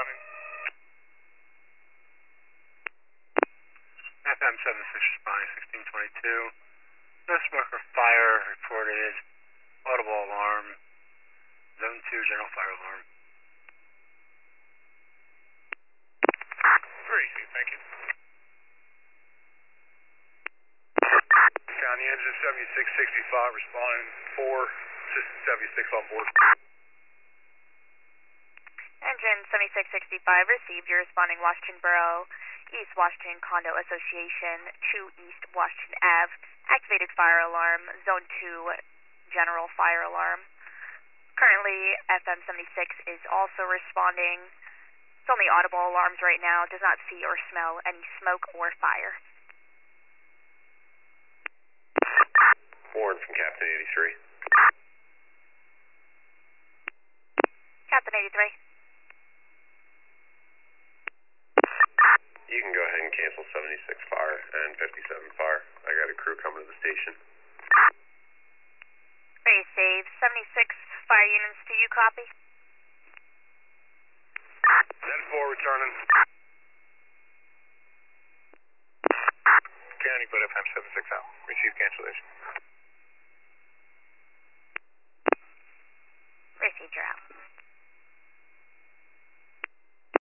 responding. FM 76 responding 1622. No smoke or fire reported. Audible alarm. Zone 2 general fire alarm. Very easy, thank you. County engine 7665 responding 4, system 76 on board. Engine 7665 received. You're responding Washington Borough, East Washington Condo Association, 2 East Washington Ave. Activated fire alarm, Zone 2 general fire alarm. Currently, FM 76 is also responding. It's only audible alarms right now. Does not see or smell any smoke or fire. Warren from Captain 83. Captain 83. You can go ahead and cancel 76 fire and 57 fire. I got a crew coming to the station. Very safe. 76 fire units, do you copy? 10-4 returning. County, put FM 76 out. Receive cancellation. Received, you're out.